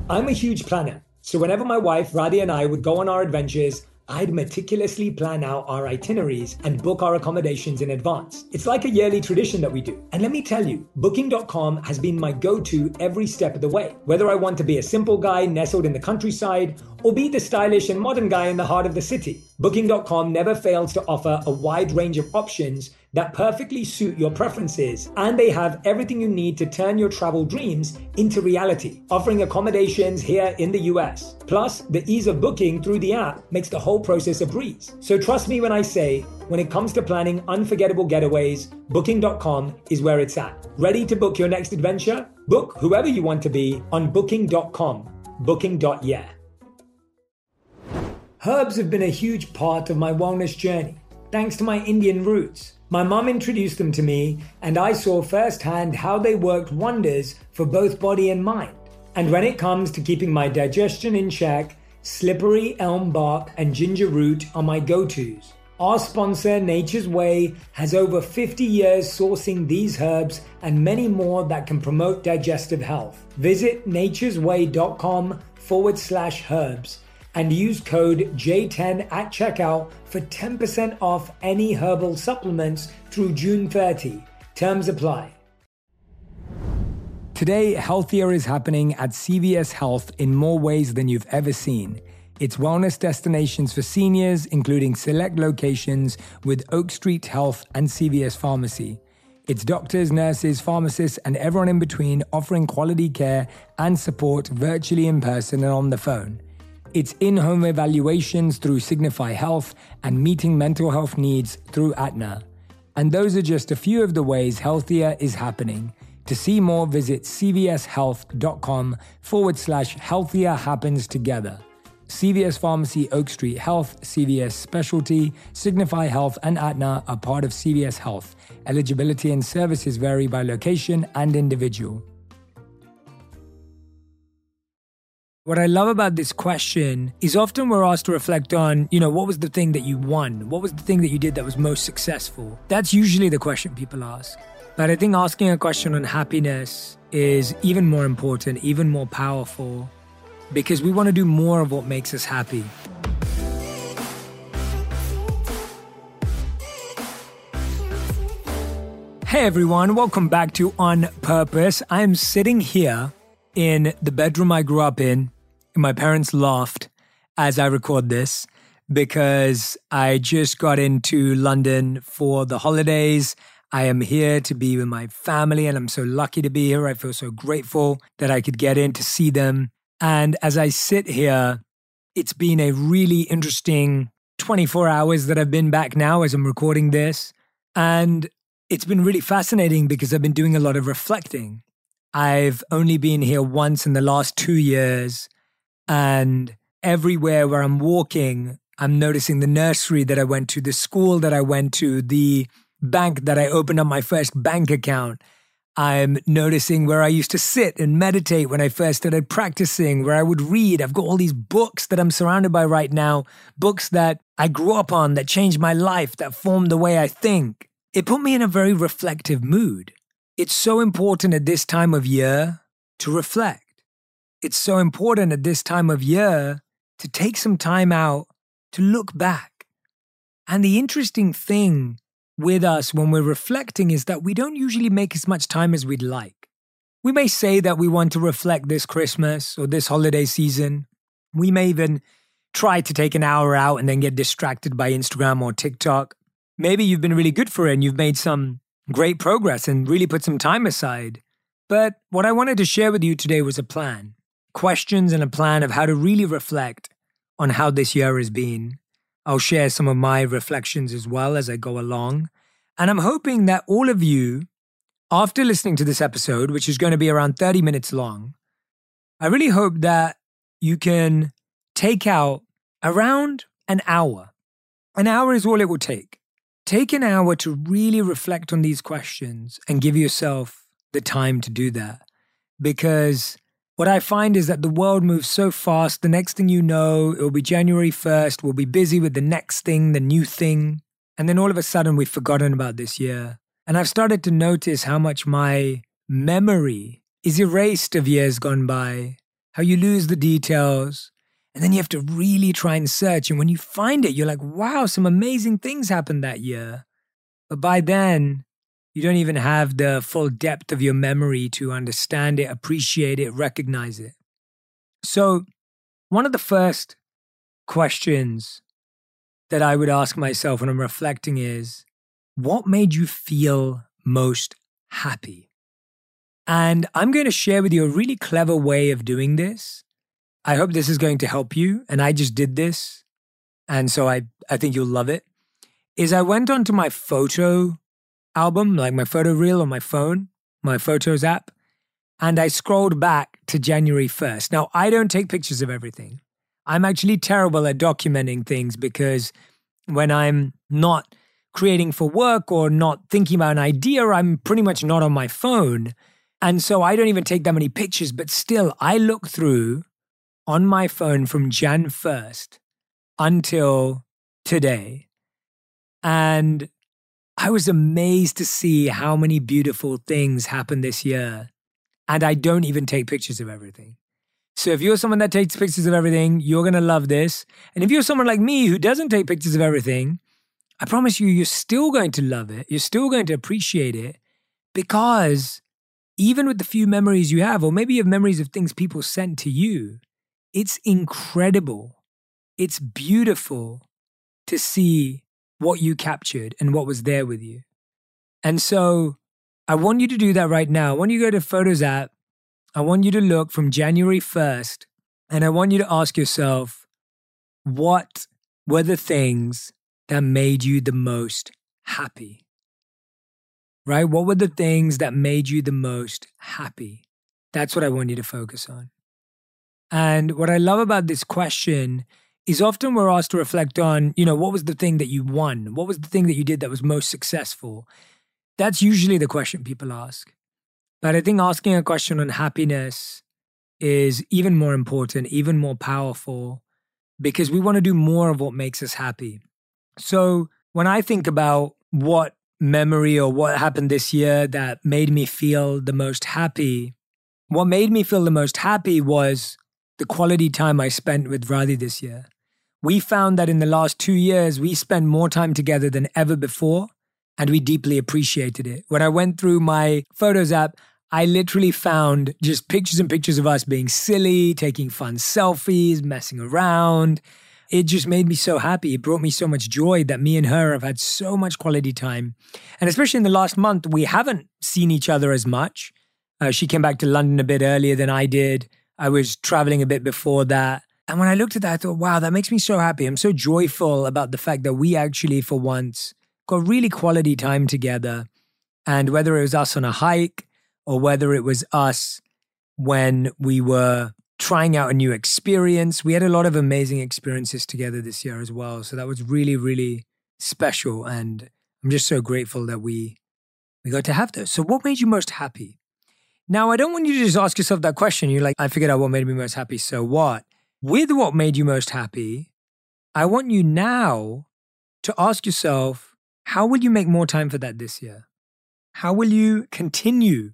I'm a huge planner, so whenever my wife Radhi and I would go on our adventures, I'd meticulously plan out our itineraries and book our accommodations in advance. It's like a yearly tradition that we do. And let me tell you, Booking.com has been my go-to every step of the way. Whether I want to be a simple guy nestled in the countryside or be the stylish and modern guy in the heart of the city, Booking.com never fails to offer a wide range of options that perfectly suit your preferences, and they have everything you need to turn your travel dreams into reality, offering accommodations here in the US. Plus, the ease of booking through the app makes the whole process a breeze. So trust me when I say, when it comes to planning unforgettable getaways, Booking.com is where it's at. Ready to book your next adventure? Book whoever you want to be on Booking.com. Booking.yeah. Herbs have been a huge part of my wellness journey, thanks to my Indian roots. My mum introduced them to me, and I saw firsthand how they worked wonders for both body and mind. And when it comes to keeping my digestion in check, slippery elm bark and ginger root are my go-tos. Our sponsor, Nature's Way, has over 50 years sourcing these herbs and many more that can promote digestive health. Visit naturesway.com/herbs and use code J10 at checkout for 10% off any herbal supplements through June 30. Terms apply. Today, healthier is happening at CVS Health in more ways than you've ever seen. It's wellness destinations for seniors, including select locations with Oak Street Health and CVS Pharmacy. It's doctors, nurses, pharmacists, and everyone in between offering quality care and support virtually in person and on the phone. It's in-home evaluations through Signify Health and meeting mental health needs through Aetna. And those are just a few of the ways healthier is happening. To see more, visit cvshealth.com/healthier happens together. CVS Pharmacy, Oak Street Health, CVS Specialty, Signify Health, and Aetna are part of CVS Health. Eligibility and services vary by location and individual. What I love about this question is often we're asked to reflect on, what was the thing that you won? What was the thing that you did that was most successful? That's usually the question people ask. But I think asking a question on happiness is even more important, even more powerful, because we want to do more of what makes us happy. Hey everyone, welcome back to On Purpose. I'm sitting here in the bedroom I grew up in my parents' loft as I record this, because I just got into London for the holidays. I am here to be with my family, and I'm so lucky to be here. I feel so grateful that I could get in to see them. And as I sit here, it's been a really interesting 24 hours that I've been back now as I'm recording this. And it's been really fascinating because I've been doing a lot of reflecting. I've only been here once in the last 2 years, and everywhere where I'm walking, I'm noticing the nursery that I went to, the school that I went to, the bank that I opened up my first bank account. I'm noticing where I used to sit and meditate when I first started practicing, where I would read. I've got all these books that I'm surrounded by right now, books that I grew up on, that changed my life, that formed the way I think. It put me in a very reflective mood. It's so important at this time of year to reflect. It's so important at this time of year to take some time out to look back. And the interesting thing with us when we're reflecting is that we don't usually make as much time as we'd like. We may say that we want to reflect this Christmas or this holiday season. We may even try to take an hour out and then get distracted by Instagram or TikTok. Maybe you've been really good for it and you've made some great progress and really put some time aside. But what I wanted to share with you today was a plan. Questions and a plan of how to really reflect on how this year has been. I'll share some of my reflections as well as I go along. And I'm hoping that all of you, after listening to this episode, which is going to be around 30 minutes long, I really hope that you can take out around an hour. An hour is all it will take. Take an hour to really reflect on these questions and give yourself the time to do that. Because what I find is that the world moves so fast. The next thing you know, it will be January 1st. We'll be busy with the next thing, the new thing. And then all of a sudden we've forgotten about this year. And I've started to notice how much my memory is erased of years gone by, how you lose the details. And then you have to really try and search. And when you find it, you're like, wow, some amazing things happened that year. But by then, you don't even have the full depth of your memory to understand it, appreciate it, recognize it. So one of the first questions that I would ask myself when I'm reflecting is, what made you feel most happy? And I'm going to share with you a really clever way of doing this. I hope this is going to help you. And I just did this. And so I think you'll love it. Is I went onto my photo album, like my photo reel on my phone, my Photos app, and I scrolled back to January 1st. Now, I don't take pictures of everything. I'm actually terrible at documenting things because when I'm not creating for work or not thinking about an idea, I'm pretty much not on my phone. And so I don't even take that many pictures, but still I look through on my phone from Jan 1st until today. And I was amazed to see how many beautiful things happened this year. And I don't even take pictures of everything. So if you're someone that takes pictures of everything, you're going to love this. And if you're someone like me who doesn't take pictures of everything, I promise you, you're still going to love it. You're still going to appreciate it because even with the few memories you have, or maybe you have memories of things people sent to you, it's incredible. It's beautiful to see what you captured and what was there with you. And so I want you to do that right now. I want you to go to Photos app. I want you to look from January 1st, and I want you to ask yourself, what were the things that made you the most happy? Right? What were the things that made you the most happy? That's what I want you to focus on. And what I love about this question is often we're asked to reflect on, what was the thing that you won? What was the thing that you did that was most successful? That's usually the question people ask. But I think asking a question on happiness is even more important, even more powerful, because we want to do more of what makes us happy. So when I think about what memory or what happened this year that made me feel the most happy, what made me feel the most happy was the quality time I spent with Radhi this year. We found that in the last 2 years, we spent more time together than ever before, and we deeply appreciated it. When I went through my Photos app, I literally found just pictures and pictures of us being silly, taking fun selfies, messing around. It just made me so happy. It brought me so much joy that me and her have had so much quality time. And especially in the last month, we haven't seen each other as much. She came back to London a bit earlier than I did. I was traveling a bit before that. And when I looked at that, I thought, wow, that makes me so happy. I'm so joyful about the fact that we actually, for once, got really quality time together. And whether it was us on a hike or whether it was us when we were trying out a new experience, we had a lot of amazing experiences together this year as well. So that was really, really special. And I'm just so grateful that we got to have those. So what made you most happy? Now, I don't want you to just ask yourself that question. You're like, I figured out what made me most happy, so what? With what made you most happy, I want you now to ask yourself, how will you make more time for that this year? How will you continue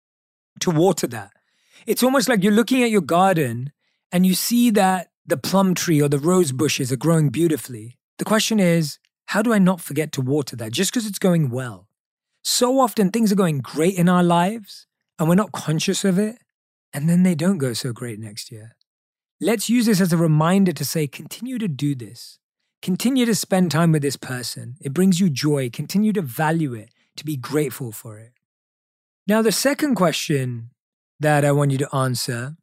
to water that? It's almost like you're looking at your garden and you see that the plum tree or the rose bushes are growing beautifully. The question is, how do I not forget to water that just because it's going well? So often things are going great in our lives, and we're not conscious of it, and then they don't go so great next year. Let's use this as a reminder to say, continue to do this. Continue to spend time with this person. It brings you joy. Continue to value it, to be grateful for it. Now, the second question that I want you to answer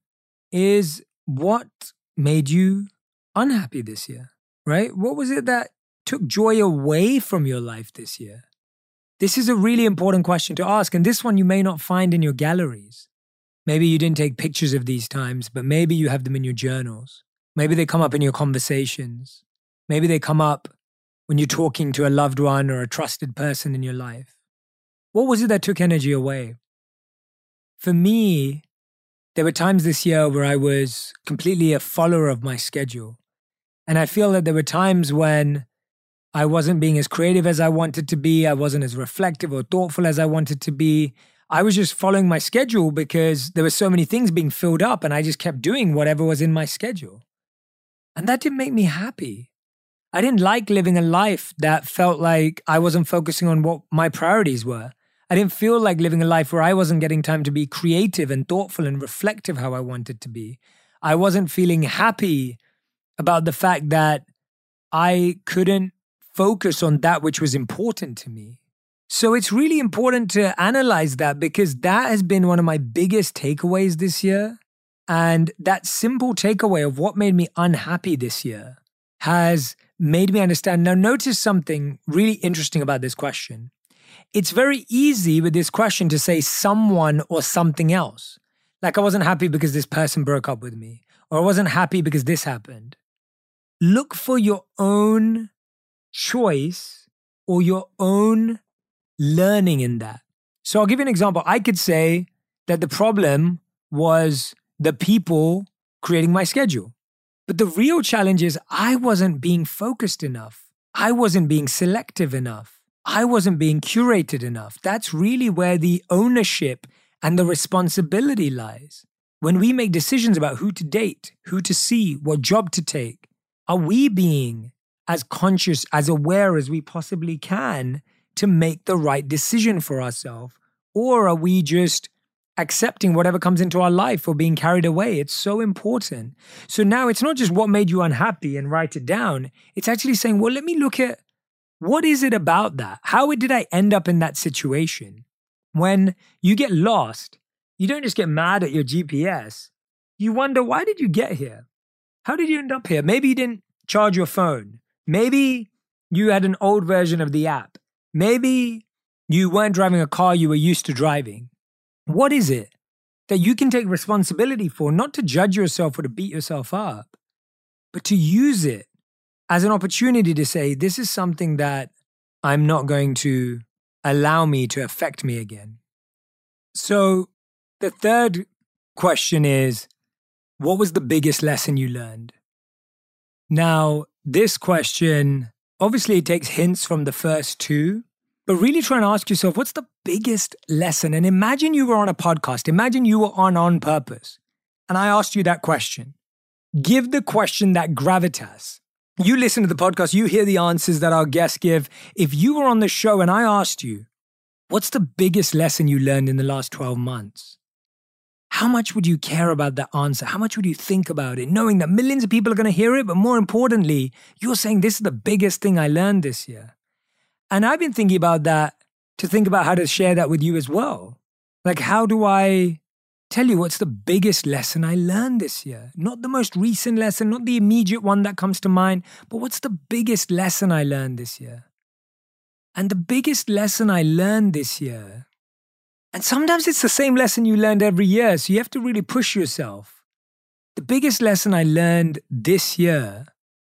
is, what made you unhappy this year, right? What was it that took joy away from your life this year? This is a really important question to ask, and this one you may not find in your galleries. Maybe you didn't take pictures of these times, but maybe you have them in your journals. Maybe they come up in your conversations. Maybe they come up when you're talking to a loved one or a trusted person in your life. What was it that took energy away? For me, there were times this year where I was completely a follower of my schedule. And I feel that there were times when I wasn't being as creative as I wanted to be. I wasn't as reflective or thoughtful as I wanted to be. I was just following my schedule because there were so many things being filled up and I just kept doing whatever was in my schedule. And that didn't make me happy. I didn't like living a life that felt like I wasn't focusing on what my priorities were. I didn't feel like living a life where I wasn't getting time to be creative and thoughtful and reflective how I wanted to be. I wasn't feeling happy about the fact that I couldn't focus on that which was important to me. So it's really important to analyze that because that has been one of my biggest takeaways this year. And that simple takeaway of what made me unhappy this year has made me understand. Now, notice something really interesting about this question. It's very easy with this question to say someone or something else. Like I wasn't happy because this person broke up with me, or I wasn't happy because this happened. Look for your own choice or your own learning in that. So I'll give you an example. I could say that the problem was the people creating my schedule. But the real challenge is I wasn't being focused enough. I wasn't being selective enough. I wasn't being curated enough. That's really where the ownership and the responsibility lies. When we make decisions about who to date, who to see, what job to take, are we being as conscious, as aware as we possibly can to make the right decision for ourselves? Or are we just accepting whatever comes into our life or being carried away? It's so important. So now it's not just what made you unhappy and write it down. It's actually saying, well, let me look at what is it about that? How did I end up in that situation? When you get lost, you don't just get mad at your GPS. You wonder, why did you get here? How did you end up here? Maybe you didn't charge your phone. Maybe you had an old version of the app. Maybe you weren't driving a car you were used to driving. What is it that you can take responsibility for, not to judge yourself or to beat yourself up, but to use it as an opportunity to say, this is something that I'm not going to allow me to affect me again. So the third question is, what was the biggest lesson you learned? Now, this question, obviously it takes hints from the first two, but really try and ask yourself, what's the biggest lesson? And imagine you were on a podcast. Imagine you were on Purpose. And I asked you that question. Give the question that gravitas. You listen to the podcast, you hear the answers that our guests give. If you were on the show and I asked you, what's the biggest lesson you learned in the last 12 months? How much would you care about that answer? How much would you think about it, knowing that millions of people are going to hear it? But more importantly, you're saying this is the biggest thing I learned this year. And I've been thinking about that to think about how to share that with you as well. Like, how do I tell you what's the biggest lesson I learned this year? Not the most recent lesson, not the immediate one that comes to mind, but what's the biggest lesson I learned this year? And the biggest lesson I learned this year, and sometimes it's the same lesson you learned every year, so you have to really push yourself. The biggest lesson I learned this year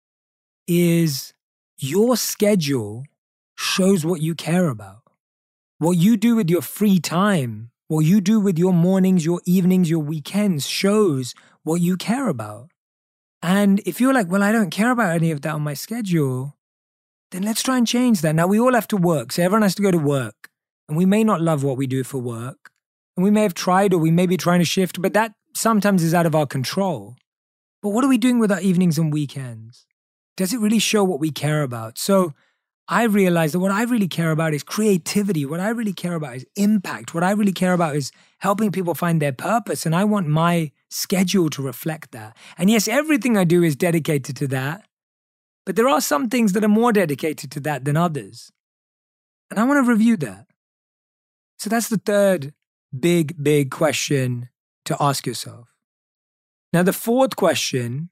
is your schedule shows what you care about. What you do with your free time, what you do with your mornings, your evenings, your weekends shows what you care about. And if you're like, well, I don't care about any of that on my schedule, then let's try and change that. Now, we all have to work, so everyone has to go to work. And we may not love what we do for work. And we may have tried, or we may be trying to shift, but that sometimes is out of our control. But what are we doing with our evenings and weekends? Does it really show what we care about? So I realized that what I really care about is creativity. What I really care about is impact. What I really care about is helping people find their purpose. And I want my schedule to reflect that. And yes, everything I do is dedicated to that. But there are some things that are more dedicated to that than others. And I want to review that. So that's the third big question to ask yourself. Now, the fourth question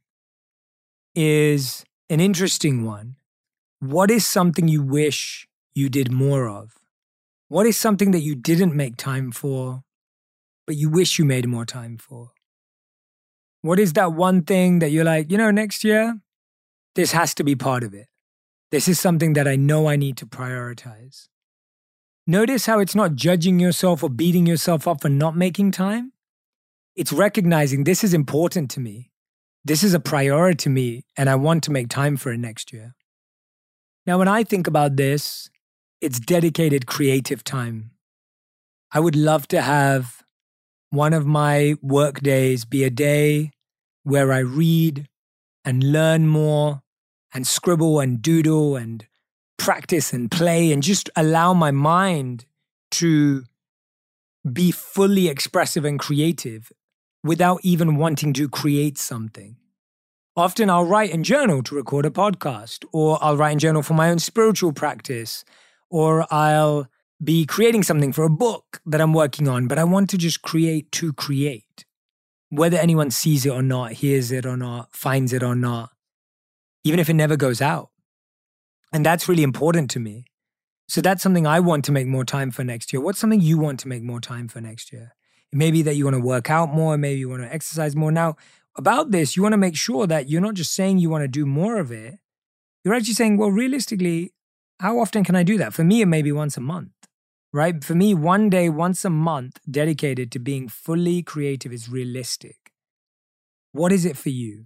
is an interesting one. What is something you wish you did more of? What is something that you didn't make time for, but you wish you made more time for? What is that one thing that you're like, next year, this has to be part of it. This is something that I know I need to prioritize. Notice how it's not judging yourself or beating yourself up for not making time. It's recognizing this is important to me. This is a priority to me, and I want to make time for it next year. Now, when I think about this, it's dedicated creative time. I would love to have one of my work days be a day where I read and learn more and scribble and doodle and practice and play and just allow my mind to be fully expressive and creative without even wanting to create something. Often I'll write and journal to record a podcast, or I'll write and journal for my own spiritual practice, or I'll be creating something for a book that I'm working on, but I want to just create to create. Whether anyone sees it or not, hears it or not, finds it or not, even if it never goes out. And that's really important to me. So that's something I want to make more time for next year. What's something you want to make more time for next year? It may be that you want to work out more, maybe you want to exercise more. Now, about this, you want to make sure that you're not just saying you want to do more of it. You're actually saying, well, realistically, how often can I do that? For me, it may be once a month, right? For me, one day, once a month dedicated to being fully creative is realistic. What is it for you?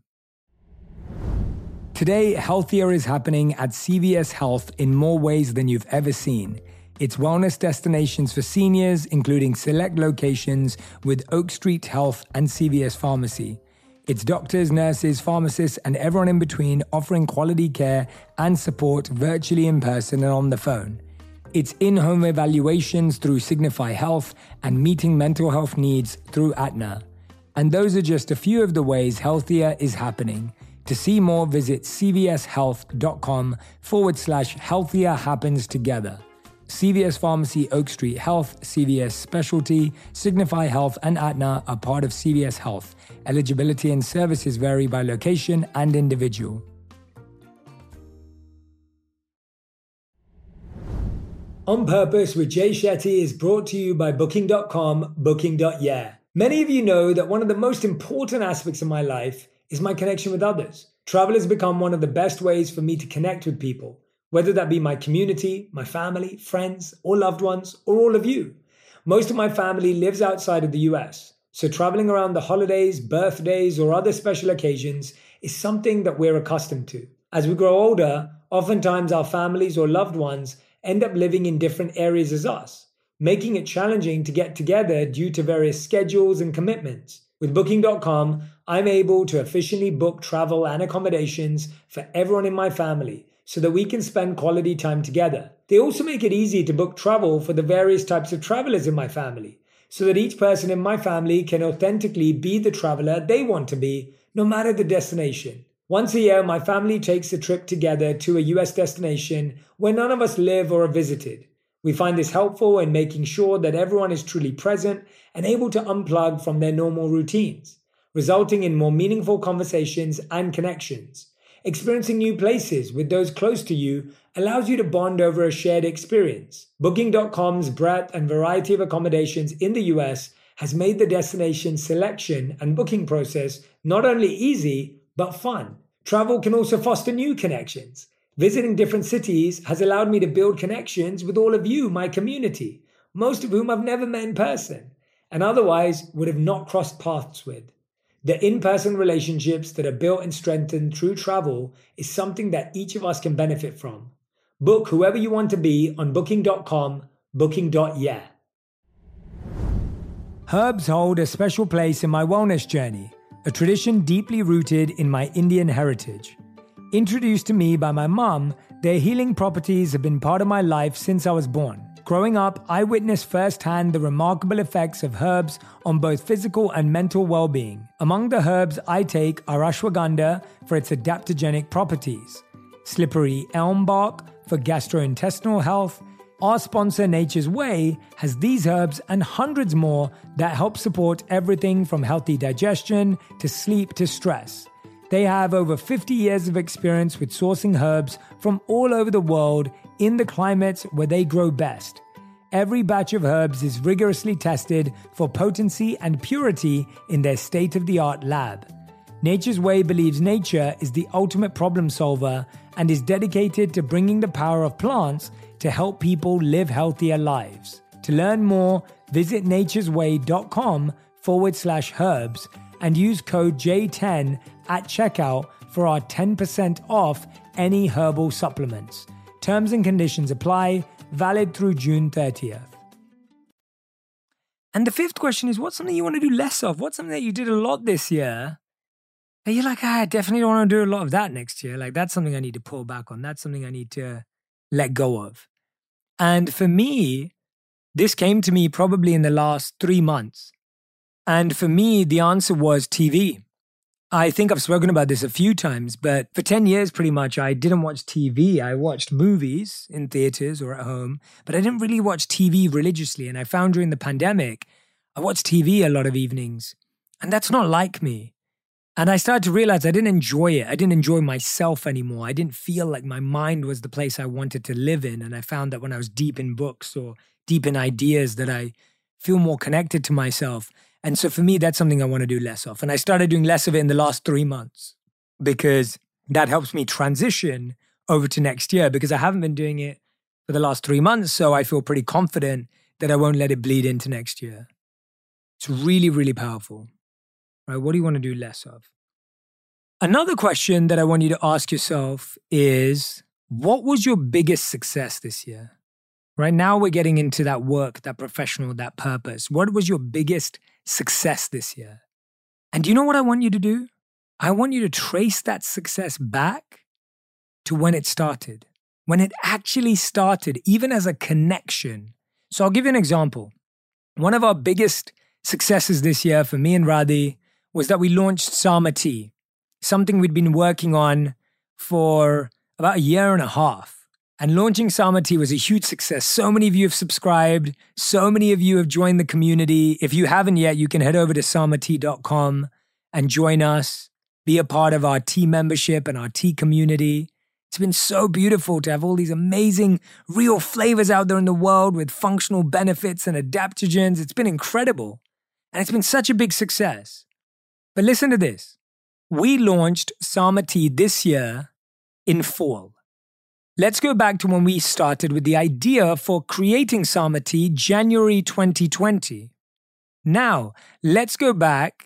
Today, healthier is happening at CVS Health in more ways than you've ever seen. It's wellness destinations for seniors, including select locations with Oak Street Health and CVS Pharmacy. It's doctors, nurses, pharmacists, and everyone in between offering quality care and support virtually in person and on the phone. It's in-home evaluations through Signify Health and meeting mental health needs through Aetna. And those are just a few of the ways healthier is happening. To see more, visit cvshealth.com/healthier happens together. CVS Pharmacy, Oak Street Health, CVS Specialty, Signify Health, and Aetna are part of CVS Health. Eligibility and services vary by location and individual. On Purpose with Jay Shetty is brought to you by Booking.com, Booking.yeah. Many of you know that one of the most important aspects of my life is my connection with others. Travel has become one of the best ways for me to connect with people, whether that be my community, my family, friends, or loved ones, or all of you. Most of my family lives outside of the US, so traveling around the holidays, birthdays, or other special occasions is something that we're accustomed to. As we grow older, oftentimes our families or loved ones end up living in different areas as us, making it challenging to get together due to various schedules and commitments. With Booking.com, I'm able to efficiently book travel and accommodations for everyone in my family so that we can spend quality time together. They also make it easy to book travel for the various types of travelers in my family so that each person in my family can authentically be the traveler they want to be, no matter the destination. Once a year, my family takes a trip together to a US destination where none of us live or are visited. We find this helpful in making sure that everyone is truly present and able to unplug from their normal routines, resulting in more meaningful conversations and connections. Experiencing new places with those close to you allows you to bond over a shared experience. Booking.com's breadth and variety of accommodations in the US has made the destination selection and booking process not only easy, but fun. Travel can also foster new connections. Visiting different cities has allowed me to build connections with all of you, my community, most of whom I've never met in person, and otherwise would have not crossed paths with. The in-person relationships that are built and strengthened through travel is something that each of us can benefit from. Book whoever you want to be on Booking.com, Booking.yeah. Herbs hold a special place in my wellness journey, a tradition deeply rooted in my Indian heritage. Introduced to me by my mum, their healing properties have been part of my life since I was born. Growing up, I witnessed firsthand the remarkable effects of herbs on both physical and mental well-being. Among the herbs I take are ashwagandha for its adaptogenic properties, slippery elm bark for gastrointestinal health. Our sponsor Nature's Way has these herbs and hundreds more that help support everything from healthy digestion to sleep to stress. They have over 50 years of experience with sourcing herbs from all over the world in the climates where they grow best. Every batch of herbs is rigorously tested for potency and purity in their state-of-the-art lab. Nature's Way believes nature is the ultimate problem solver and is dedicated to bringing the power of plants to help people live healthier lives. To learn more, visit naturesway.com/herbs and use code J10 at checkout for our 10% off any herbal supplements. Terms and conditions apply, valid through June 30th. And the fifth question is, what's something you want to do less of? What's something that you did a lot this year that you're like, I definitely don't want to do a lot of that next year. Like, that's something I need to pull back on. That's something I need to let go of. And for me, this came to me probably in the last 3 months. And for me, the answer was TV. I think I've spoken about this a few times, but for 10 years, pretty much, I didn't watch TV. I watched movies in theaters or at home, but I didn't really watch TV religiously. And I found during the pandemic, I watched TV a lot of evenings, and that's not like me. And I started to realize I didn't enjoy it. I didn't enjoy myself anymore. I didn't feel like my mind was the place I wanted to live in. And I found that when I was deep in books or deep in ideas that I feel more connected to myself. And so for me, that's something I want to do less of. And I started doing less of it in the last 3 months because that helps me transition over to next year, because I haven't been doing it for the last 3 months. So I feel pretty confident that I won't let it bleed into next year. It's really, really powerful, right? What do you want to do less of? Another question that I want you to ask yourself is, what was your biggest success this year? Right now we're getting into that work, that professional, that purpose. What was your biggest success this year? And do you know what I want you to do? I want you to trace that success back to when it started, when it actually started, even as a connection. So I'll give you an example. One of our biggest successes this year for me and Radhi was that we launched Sama Tea, something we'd been working on for about 1.5 years. And launching Sama Tea was a huge success. So many of you have subscribed. So many of you have joined the community. If you haven't yet, you can head over to samatea.com and join us. Be a part of our tea membership and our tea community. It's been so beautiful to have all these amazing real flavors out there in the world with functional benefits and adaptogens. It's been incredible. And it's been such a big success. But listen to this. We launched Sama Tea this year in fall. Let's go back to when we started with the idea for creating Sama Tea, January 2020. Now, let's go back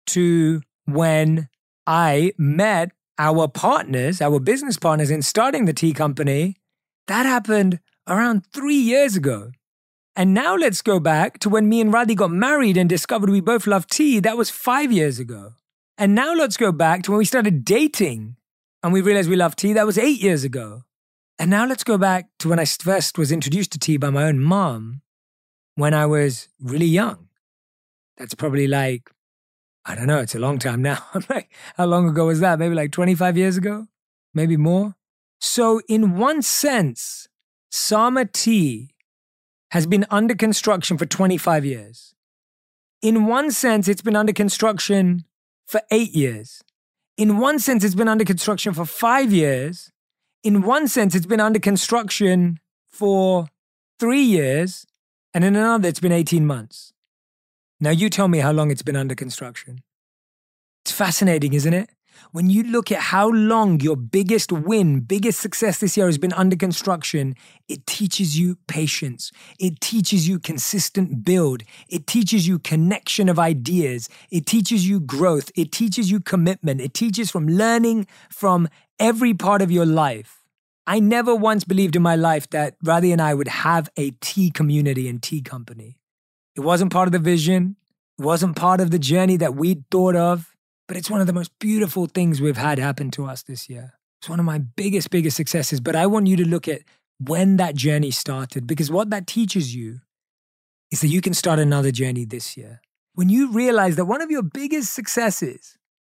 to when I met our partners, our business partners in starting the tea company. That happened around 3 years ago. And now let's go back to when me and Radhi got married and discovered we both love tea. That was 5 years ago. And now let's go back to when we started dating and we realized we love tea. That was 8 years ago. And now let's go back to when I first was introduced to tea by my own mom when I was really young. That's probably like, I don't know, it's a long time now. I'm like, how long ago was that? Maybe like 25 years ago? Maybe more? So in one sense, Sama Tea has been under construction for 25 years. In one sense, it's been under construction for 8 years. In one sense, it's been under construction for 5 years. In one sense, it's been under construction for 3 years, and in another, it's been 18 months. Now, you tell me how long it's been under construction. It's fascinating, isn't it? When you look at how long your biggest win, biggest success this year has been under construction, it teaches you patience. It teaches you consistent build. It teaches you connection of ideas. It teaches you growth. It teaches you commitment. It teaches from learning from every part of your life. I never once believed in my life that Radhi and I would have a tea community and tea company. It wasn't part of the vision. It wasn't part of the journey that we'd thought of. But it's one of the most beautiful things we've had happen to us this year. It's one of my biggest successes. But I want you to look at when that journey started, because what that teaches you is that you can start another journey this year. When you realize that one of your biggest successes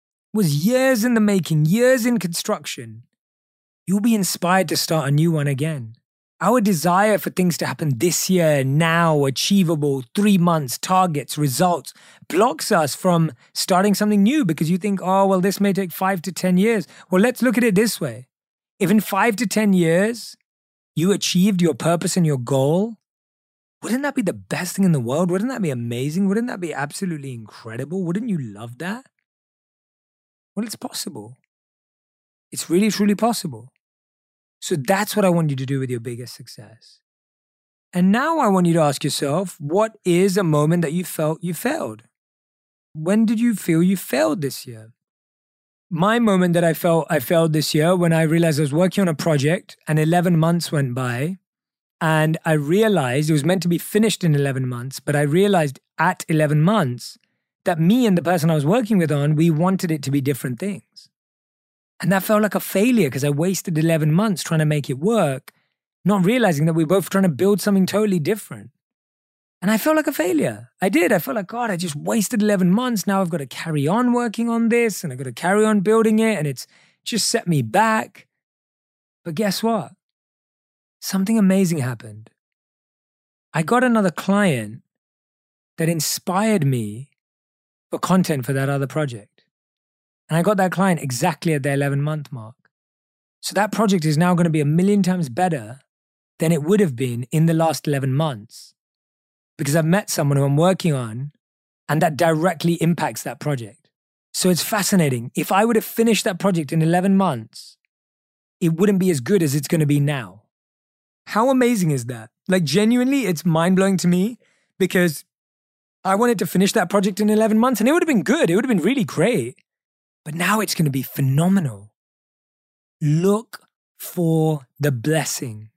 was years in the making, years in construction, you'll be inspired to start a new one again. Our desire for things to happen this year, now, achievable, 3 months, targets, results, blocks us from starting something new because you think, oh, well, this may take 5 to 10 years. Well, let's look at it this way. If in 5 to 10 years, you achieved your purpose and your goal, wouldn't that be the best thing in the world? Wouldn't that be amazing? Wouldn't that be absolutely incredible? Wouldn't you love that? Well, it's possible. It's really, truly possible. So that's what I want you to do with your biggest success. And now I want you to ask yourself, what is a moment that you felt you failed? When did you feel you failed this year? My moment that I felt I failed this year when I realized I was working on a project and 11 months went by and I realized it was meant to be finished in 11 months, but I realized at 11 months that me and the person I was working with on, we wanted it to be different things. And that felt like a failure because I wasted 11 months trying to make it work, not realizing that we were both trying to build something totally different. And I felt like a failure. I did. I felt like, God, I just wasted 11 months. Now I've got to carry on working on this and I've got to carry on building it. And it's just set me back. But guess what? Something amazing happened. I got another client that inspired me for content for that other project. And I got that client exactly at the 11-month mark. So that project is now going to be 1,000,000 times better than it would have been in the last 11 months. Because I've met someone who I'm working on and that directly impacts that project. So it's fascinating. If I would have finished that project in 11 months, it wouldn't be as good as it's going to be now. How amazing is that? Like genuinely, it's mind-blowing to me because I wanted to finish that project in 11 months and it would have been good. It would have been really great. But now it's going to be phenomenal. Look for the blessing.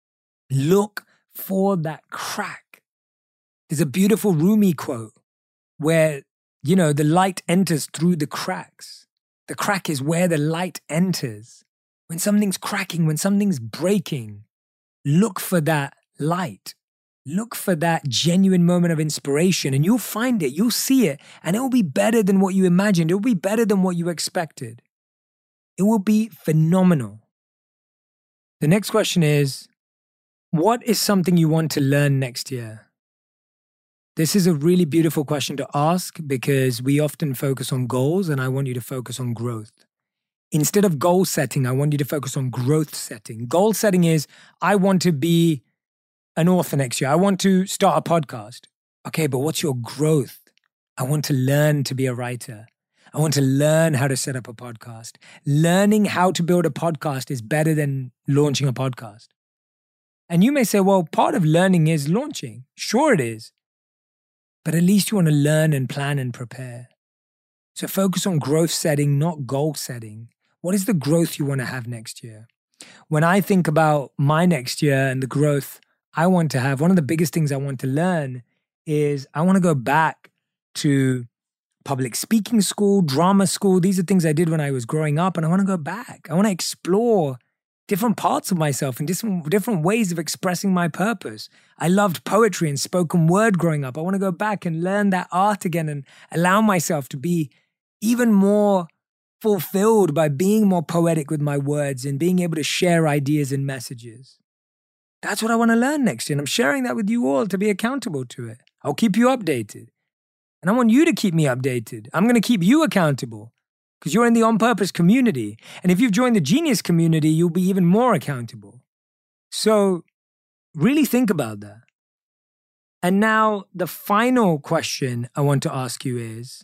Look for that crack. There's a beautiful Rumi quote where, the light enters through the cracks. The crack is where the light enters. When something's cracking, when something's breaking, look for that light. Look for that genuine moment of inspiration and you'll find it, you'll see it, and it will be better than what you imagined. It will be better than what you expected. It will be phenomenal. The next question is, what is something you want to learn next year? This is a really beautiful question to ask because we often focus on goals and I want you to focus on growth. Instead of goal setting, I want you to focus on growth setting. Goal setting is, I want to be an author next year. I want to start a podcast. Okay, but what's your growth? I want to learn to be a writer. I want to learn how to set up a podcast. Learning how to build a podcast is better than launching a podcast. And you may say, well, part of learning is launching. Sure it is. But at least you want to learn and plan and prepare. So focus on growth setting, not goal setting. What is the growth you want to have next year? When I think about my next year and the growth I want to have, one of the biggest things I want to learn is I want to go back to public speaking school, drama school. These are things I did when I was growing up and I want to go back. I want to explore different parts of myself and different ways of expressing my purpose. I loved poetry and spoken word growing up. I want to go back and learn that art again and allow myself to be even more fulfilled by being more poetic with my words and being able to share ideas and messages. That's what I want to learn next year. And I'm sharing that with you all to be accountable to it. I'll keep you updated. And I want you to keep me updated. I'm going to keep you accountable because you're in the On Purpose community. And if you've joined the Genius community, you'll be even more accountable. So really think about that. And now the final question I want to ask you is,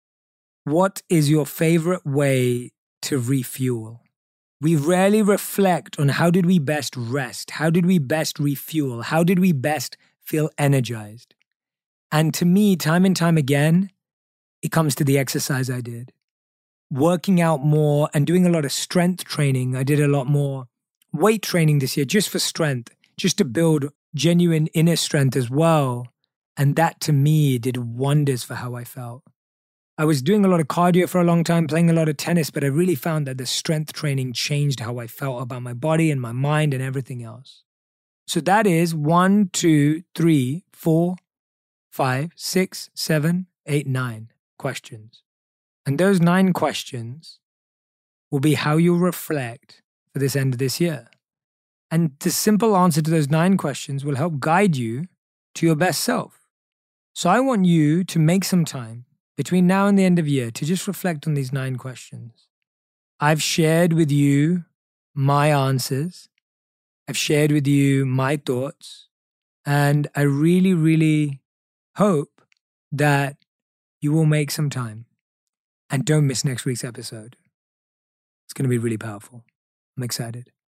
what is your favorite way to refuel? We rarely reflect on how did we best rest? How did we best refuel? How did we best feel energized? And to me, time and time again, it comes to the exercise I did. Working out more and doing a lot of strength training. I did a lot more weight training this year just for strength, just to build genuine inner strength as well. And that to me did wonders for how I felt. I was doing a lot of cardio for a long time, playing a lot of tennis, but I really found that the strength training changed how I felt about my body and my mind and everything else. So that is 1, 2, 3, 4, 5, 6, 7, 8, 9 questions. And those 9 questions will be how you'll reflect for this end of this year. And the simple answer to those 9 questions will help guide you to your best self. So I want you to make some time between now and the end of year to just reflect on these 9 questions. I've shared with you my answers. I've shared with you my thoughts. And I really, really hope that you will make some time. And don't miss next week's episode. It's going to be really powerful. I'm excited.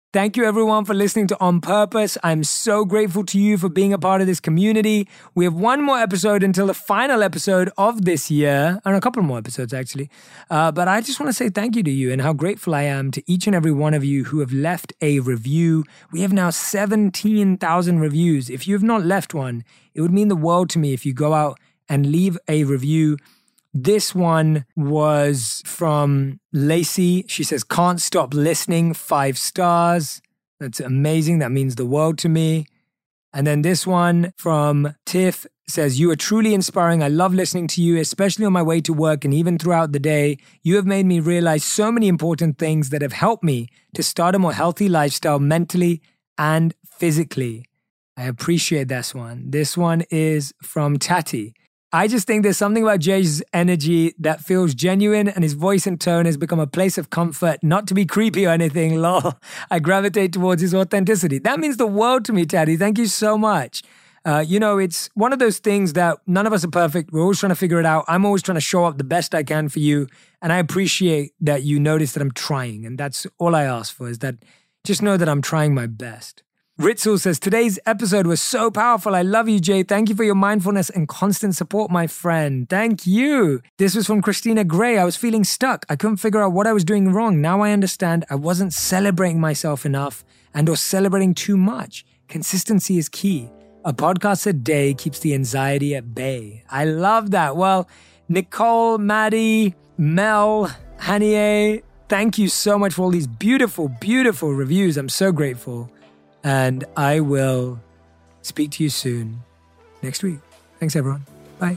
Thank you everyone for listening to On Purpose. I'm so grateful to you for being a part of this community. We have one more episode until the final episode of this year, and a couple more episodes actually. But I just want to say thank you to you and how grateful I am to each and every one of you who have left a review. We have now 17,000 reviews. If you have not left one, it would mean the world to me if you go out and leave a review. This one was from Lacey. She says, can't stop listening, 5 stars. That's amazing. That means the world to me. And then this one from Tiff says, you are truly inspiring. I love listening to you, especially on my way to work and even throughout the day. You have made me realize so many important things that have helped me to start a more healthy lifestyle mentally and physically. I appreciate this one. This one is from Tati. I just think there's something about Jay's energy that feels genuine, and his voice and tone has become a place of comfort, not to be creepy or anything, lol. I gravitate towards his authenticity. That means the world to me, Taddy. Thank you so much. It's one of those things that none of us are perfect. We're always trying to figure it out. I'm always trying to show up the best I can for you, and I appreciate that you notice that I'm trying, and that's all I ask for, is that just know that I'm trying my best. Ritzel says, today's episode was so powerful. I love you, Jay. Thank you for your mindfulness and constant support, my friend. Thank you. This was from Christina Gray. I was feeling stuck. I couldn't figure out what I was doing wrong. Now I understand I wasn't celebrating myself enough and or celebrating too much. Consistency is key. A podcast a day keeps the anxiety at bay. I love that. Well, Nicole, Maddie, Mel, Hanier, thank you so much for all these beautiful, beautiful reviews. I'm so grateful. And I will speak to you soon next week. Thanks, everyone. Bye.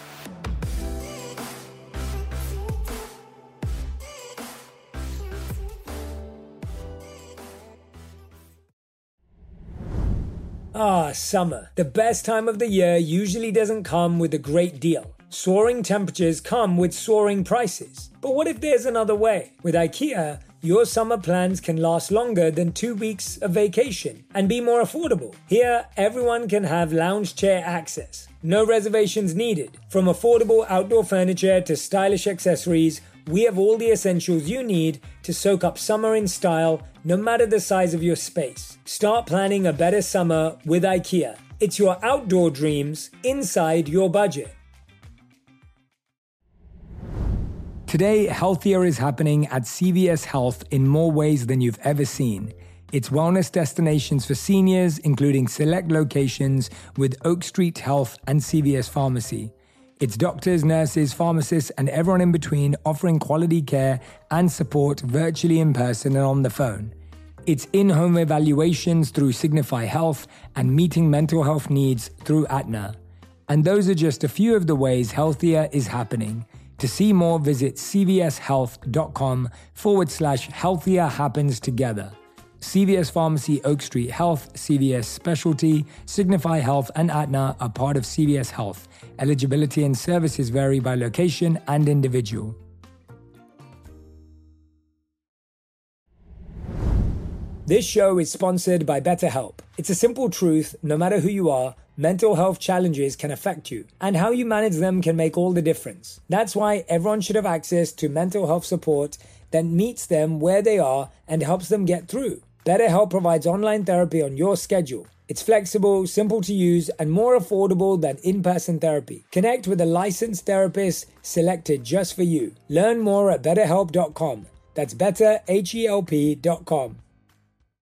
Summer. The best time of the year usually doesn't come with a great deal. Soaring temperatures come with soaring prices. But what if there's another way? With IKEA, your summer plans can last longer than 2 weeks of vacation and be more affordable. Here, everyone can have lounge chair access. No reservations needed. From affordable outdoor furniture to stylish accessories, we have all the essentials you need to soak up summer in style, no matter the size of your space. Start planning a better summer with IKEA. It's your outdoor dreams inside your budget. Today, healthier is happening at CVS Health in more ways than you've ever seen. It's wellness destinations for seniors, including select locations with Oak Street Health and CVS Pharmacy. It's doctors, nurses, pharmacists, and everyone in between offering quality care and support virtually in person and on the phone. It's in-home evaluations through Signify Health and meeting mental health needs through Aetna. And those are just a few of the ways healthier is happening. To see more, visit cvshealth.com/healthier happens together. CVS Pharmacy, Oak Street Health, CVS Specialty, Signify Health, and Aetna are part of CVS Health. Eligibility and services vary by location and individual. This show is sponsored by BetterHelp. It's a simple truth, no matter who you are, mental health challenges can affect you, and how you manage them can make all the difference. That's why everyone should have access to mental health support that meets them where they are and helps them get through. BetterHelp provides online therapy on your schedule. It's flexible, simple to use, and more affordable than in-person therapy. Connect with a licensed therapist selected just for you. Learn more at betterhelp.com. That's betterhelp.com.